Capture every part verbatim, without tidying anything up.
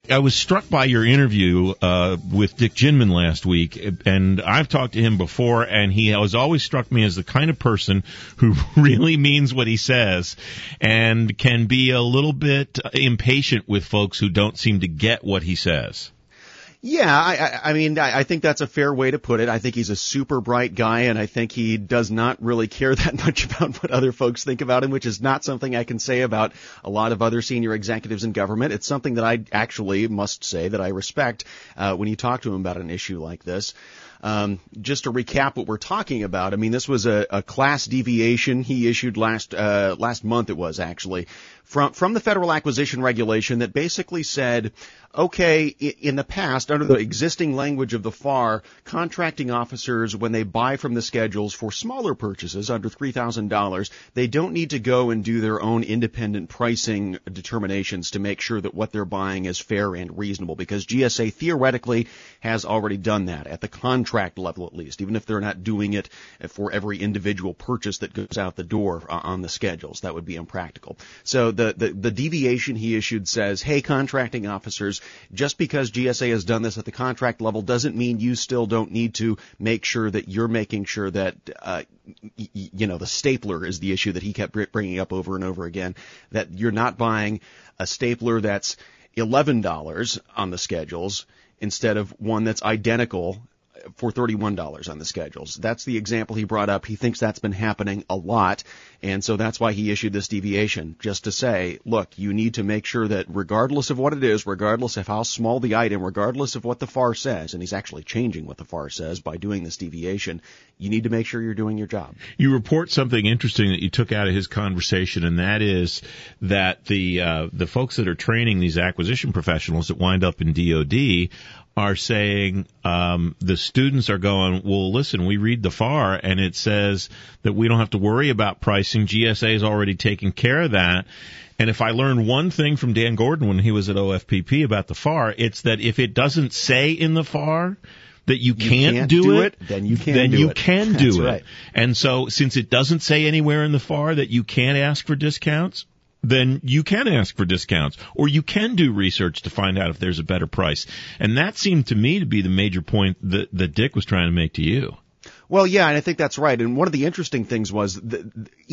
I was struck by your interview uh, with Dick Ginman last week, and I've talked to him before, and he has always struck me as the kind of person who really means what he says and can be a little bit impatient with folks who don't seem to get what he says. Yeah, I, I mean, I think that's a fair way to put it. I think he's a super bright guy, and I think he does not really care that much about what other folks think about him, which is not something I can say about a lot of other senior executives in government. It's something that I actually must say that I respect uh, when you talk to him about an issue like this. Um, just to recap what we're talking about, I mean, this was a, a class deviation he issued last uh, last month. It was actually from from the Federal Acquisition Regulation that basically said, okay, in the past, under the existing language of the F A R, contracting officers, when they buy from the schedules for smaller purchases under three thousand dollars, they don't need to go and do their own independent pricing determinations to make sure that what they're buying is fair and reasonable, because G S A theoretically has already done that at the contract level, at least, even if they're not doing it for every individual purchase that goes out the door on the schedules. That would be impractical. So the, the, the deviation he issued says, hey, contracting officers, just because G S A has done this at the contract level doesn't mean you still don't need to make sure that you're making sure that, uh, y- you know, the stapler is the issue that he kept bringing up over and over again, that you're not buying a stapler that's eleven dollars on the schedules instead of one that's identical for thirty-one dollars on the schedules. That's the example he brought up. He thinks that's been happening a lot, and so that's why he issued this deviation, just to say, look, you need to make sure that regardless of what it is, regardless of how small the item, regardless of what the F A R says, and he's actually changing what the F A R says by doing this deviation, you need to make sure you're doing your job. You report something interesting that you took out of his conversation, and that is that the uh, the folks that are training these acquisition professionals that wind up in D O D are saying um, the students are going, well, listen, we read the F A R, and it says that we don't have to worry about pricing. G S A is already taking care of that. And if I learned one thing from Dan Gordon when he was at O F P P about the F A R, it's that if it doesn't say in the F A R that you, you can't, can't do, do it, it, then you can then do you it. can do That's it. Right. And so since it doesn't say anywhere in the F A R that you can't ask for discounts, then you can ask for discounts, or you can do research to find out if there's a better price. And that seemed to me to be the major point that, that Dick was trying to make to you. Well, yeah, and I think that's right. And one of the interesting things was the,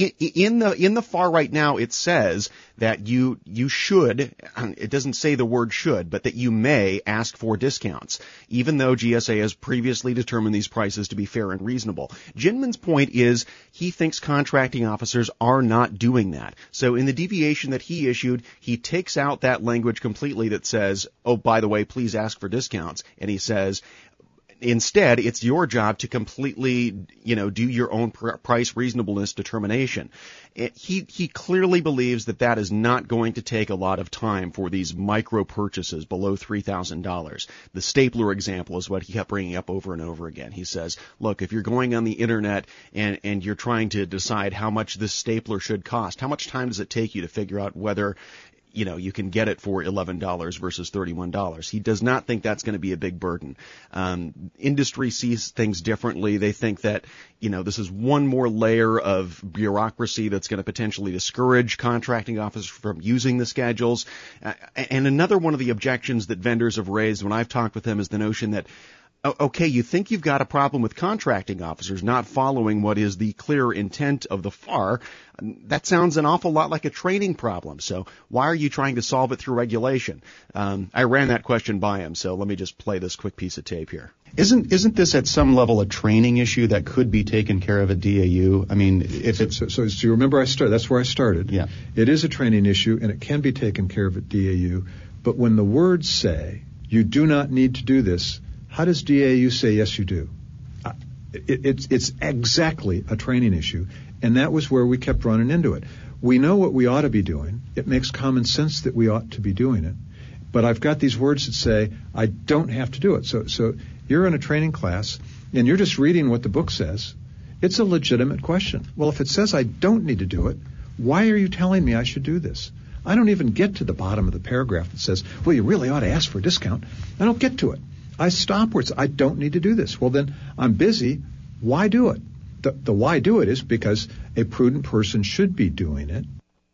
in the in the F A R right now, it says that you you should. It doesn't say the word should, but that you may ask for discounts, even though G S A has previously determined these prices to be fair and reasonable. Ginman's point is he thinks contracting officers are not doing that. So in the deviation that he issued, he takes out that language completely that says, "Oh, by the way, please ask for discounts," and he says, instead, it's your job to completely, you know, do your own pr- price reasonableness determination. It, he he clearly believes that that is not going to take a lot of time for these micro purchases below three thousand dollars. The stapler example is what he kept bringing up over and over again. He says, look, if you're going on the internet and, and you're trying to decide how much this stapler should cost, how much time does it take you to figure out whether you know, you can get it for eleven dollars versus thirty-one dollars. He does not think that's going to be a big burden. Um, industry sees things differently. They think that, you know, this is one more layer of bureaucracy that's going to potentially discourage contracting officers from using the schedules. Uh, and another one of the objections that vendors have raised when I've talked with them is the notion that, okay, you think you've got a problem with contracting officers not following what is the clear intent of the F A R. That sounds an awful lot like a training problem. So why are you trying to solve it through regulation? Um, I ran that question by him, so let me just play this quick piece of tape here. Isn't isn't this at some level a training issue that could be taken care of at D A U? I mean, if it's so, so, so you remember I started. That's where I started. Yeah, it is a training issue, and it can be taken care of at D A U. But when the words say you do not need to do this, how does D A U say yes, you do? Uh, it, it's it's exactly a training issue, and that was where we kept running into it. We know what we ought to be doing. It makes common sense that we ought to be doing it. But I've got these words that say I don't have to do it. So so you're in a training class, and you're just reading what the book says. It's a legitimate question. Well, if it says I don't need to do it, why are you telling me I should do this? I don't even get to the bottom of the paragraph that says, well, you really ought to ask for a discount. I don't get to it. I stop where it's, I don't need to do this. Well, then I'm busy. Why do it? The, the why do it is because a prudent person should be doing it.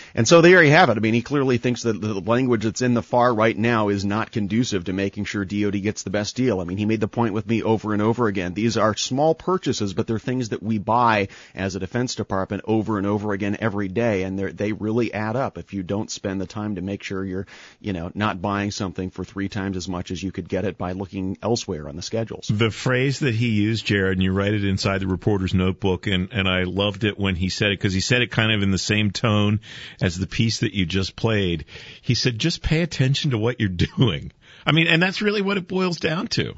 And so there you have it. I mean, he clearly thinks that the language that's in the F A R right now is not conducive to making sure D O D gets the best deal. I mean, he made the point with me over and over again. These are small purchases, but they're things that we buy as a Defense Department over and over again every day, and they really add up if you don't spend the time to make sure you're, you know, not buying something for three times as much as you could get it by looking elsewhere on the schedules. The phrase that he used, Jared, and you write it inside the reporter's notebook, and, and I loved it when he said it, because he said it kind of in the same tone as the piece that you just played. He said, just pay attention to what you're doing. I mean, and that's really what it boils down to.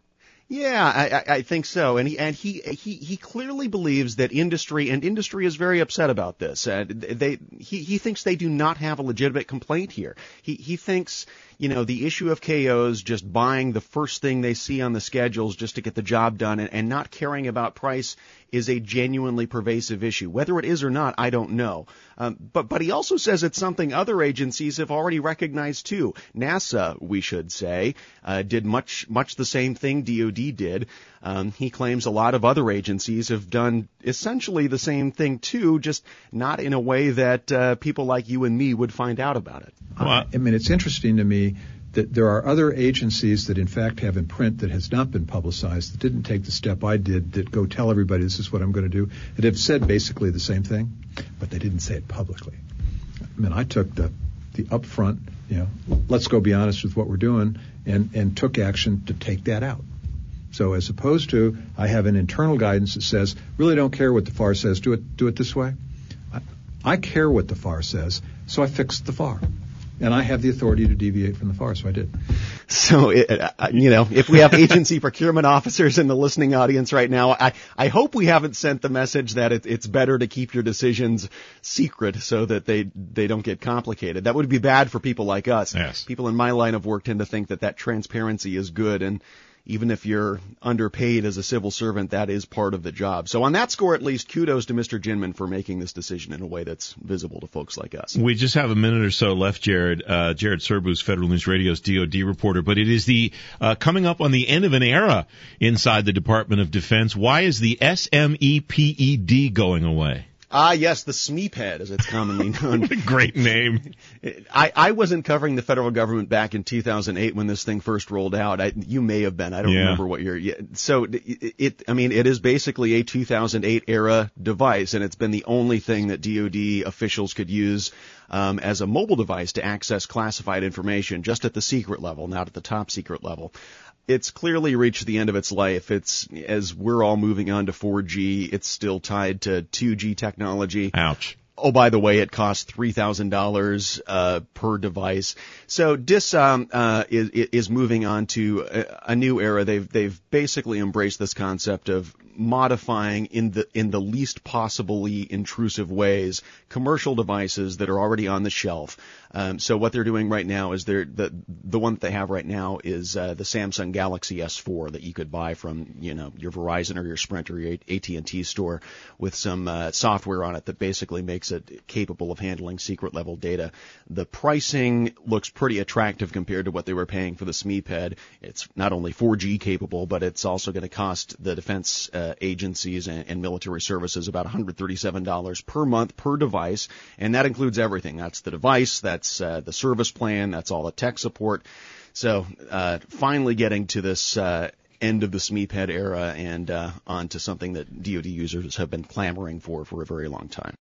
Yeah, I, I think so, and he and he, he he clearly believes that industry and industry is very upset about this. Uh, they he he thinks they do not have a legitimate complaint here. He he thinks, you know, the issue of K Os just buying the first thing they see on the schedules just to get the job done and, and not caring about price is a genuinely pervasive issue. Whether it is or not, I don't know. Um, but but he also says it's something other agencies have already recognized too. NASA, we should say, uh, did much much the same thing D O D did. Um, he claims a lot of other agencies have done essentially the same thing too, just not in a way that uh, people like you and me would find out about it. Well, I mean, it's interesting to me that there are other agencies that in fact have in print that has not been publicized, that didn't take the step I did, that go tell everybody this is what I'm going to do, that have said basically the same thing, but they didn't say it publicly. I mean, I took the, the upfront, you know, let's go be honest with what we're doing, and, and took action to take that out. So as opposed to, I have an internal guidance that says, really don't care what the F A R says, do it, do it this way. I, I care what the F A R says, so I fixed the F A R. And I have the authority to deviate from the F A R, so I did. So, it, uh, you know, if we have agency procurement officers in the listening audience right now, I, I hope we haven't sent the message that it, it's better to keep your decisions secret so that they they don't get complicated. That would be bad for people like us. Yes. People in my line of work tend to think that that transparency is good, and even if you're underpaid as a civil servant, that is part of the job. So on that score, at least, kudos to Mister Ginman for making this decision in a way that's visible to folks like us. We just have a minute or so left, Jared. Uh, Jared Serbu's Federal News Radio's D O D reporter, but it is the uh, coming up on the end of an era inside the Department of Defense. Why is the S M E P E D going away? Ah, yes, the S M E P E D, as it's commonly known. What a great name. I, I wasn't covering the federal government back in two thousand eight when this thing first rolled out. I, you may have been. I don't yeah. remember what year. Yeah, so it, it, I mean, it is basically a two thousand eight era device, and it's been the only thing that D O D officials could use um, as a mobile device to access classified information, just at the secret level, not at the top secret level. It's clearly reached the end of its life. It's, as we're all moving on to four G, it's still tied to two G technology. Ouch. Oh, by the way, it costs three thousand dollars uh, per device. So D I S um, uh, is, is moving on to a, a new era. They've they've basically embraced this concept of modifying in the in the least possibly intrusive ways commercial devices that are already on the shelf. Um, so what they're doing right now is they're the the one that they have right now is uh, the Samsung Galaxy S four that you could buy from, you know, your Verizon or your Sprint or your A T and T store with some uh, software on it that basically makes it capable of handling secret level data. The pricing looks pretty attractive compared to what they were paying for the S M E P E D. It's not only four G capable, but it's also going to cost the defense uh, agencies and, and military services about one hundred thirty-seven dollars per month per device, and that includes everything. That's the device, that's uh, the service plan, that's all the tech support. So uh, finally getting to this uh, end of the S M E P E D era and uh, on to something that D O D users have been clamoring for for a very long time.